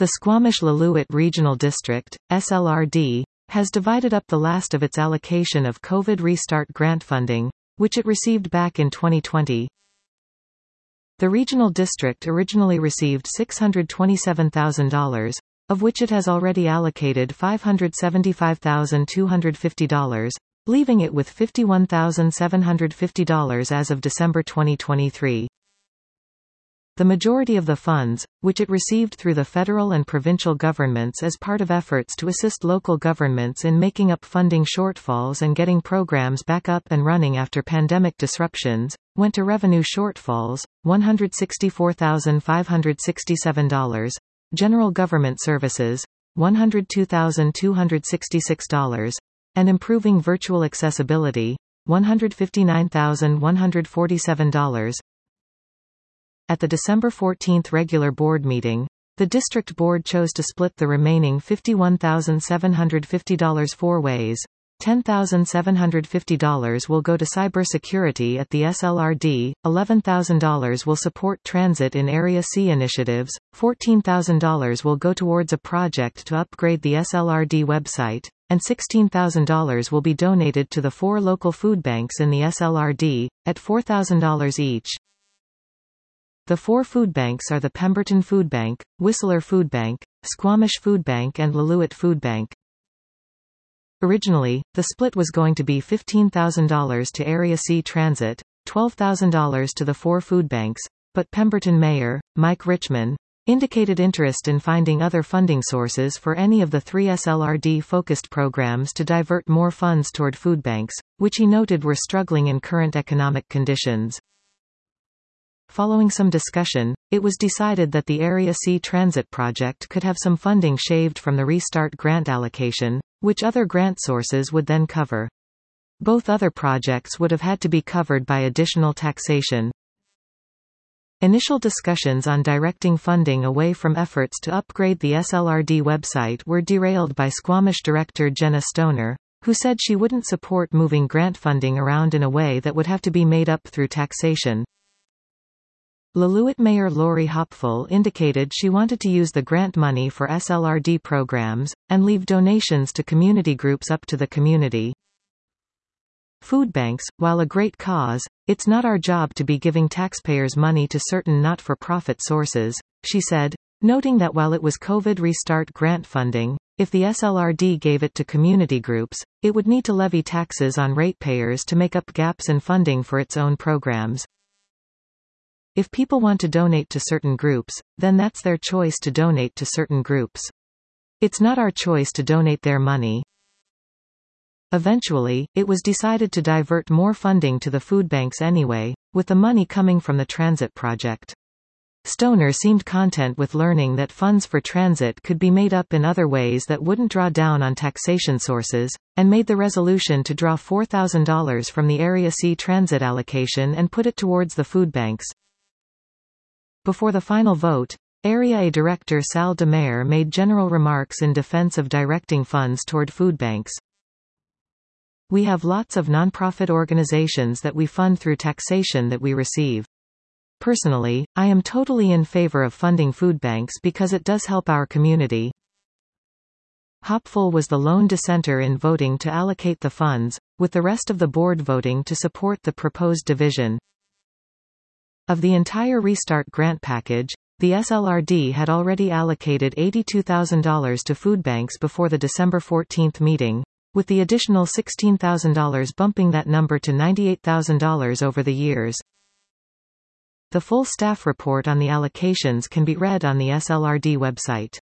The Squamish-Lillooet Regional District, SLRD, has divided up the last of its allocation of COVID Restart grant funding, which it received back in 2020. The regional district originally received $627,000, of which it has already allocated $575,250, leaving it with $51,750 as of December 2023. The majority of the funds, which it received through the federal and provincial governments as part of efforts to assist local governments in making up funding shortfalls and getting programs back up and running after pandemic disruptions, went to revenue shortfalls, $164,567, general government services, $102,266, and improving virtual accessibility, $159,147. At the December 14 regular board meeting, the district board chose to split the remaining $51,750 four ways. $10,750 will go to cybersecurity at the SLRD, $11,000 will support transit in Area C initiatives, $14,000 will go towards a project to upgrade the SLRD website, and $16,000 will be donated to the 4 local food banks in the SLRD, at $4,000 each. The 4 food banks are the Pemberton Food Bank, Whistler Food Bank, Squamish Food Bank and Lillooet Food Bank. Originally, the split was going to be $15,000 to Area C Transit, $12,000 to the 4 food banks, but Pemberton Mayor, Mike Richman, indicated interest in finding other funding sources for any of the 3 SLRD-focused programs to divert more funds toward food banks, which he noted were struggling in current economic conditions. Following some discussion, it was decided that the Area C Transit project could have some funding shaved from the Restart grant allocation, which other grant sources would then cover. Both other projects would have had to be covered by additional taxation. Initial discussions on directing funding away from efforts to upgrade the SLRD website were derailed by Squamish Director Jenna Stoner, who said she wouldn't support moving grant funding around in a way that would have to be made up through taxation. Lillooet Mayor Lori Hopfull indicated she wanted to use the grant money for SLRD programs, and leave donations to community groups up to the community. Food banks, while a great cause, it's not our job to be giving taxpayers money to certain not-for-profit sources, she said, noting that while it was COVID Restart grant funding, if the SLRD gave it to community groups, it would need to levy taxes on ratepayers to make up gaps in funding for its own programs. If people want to donate to certain groups, then that's their choice to donate to certain groups. It's not our choice to donate their money. Eventually, it was decided to divert more funding to the food banks anyway, with the money coming from the transit project. Stoner seemed content with learning that funds for transit could be made up in other ways that wouldn't draw down on taxation sources, and made the resolution to draw $4,000 from the Area C Transit allocation and put it towards the food banks. Before the final vote, Area A Director Sal DeMare made general remarks in defense of directing funds toward food banks. We have lots of nonprofit organizations that we fund through taxation that we receive. Personally, I am totally in favor of funding food banks because it does help our community. Hopfull was the lone dissenter in voting to allocate the funds, with the rest of the board voting to support the proposed division. Of the entire Restart grant package, the SLRD had already allocated $82,000 to food banks before the December 14 meeting, with the additional $16,000 bumping that number to $98,000 over the years. The full staff report on the allocations can be read on the SLRD website.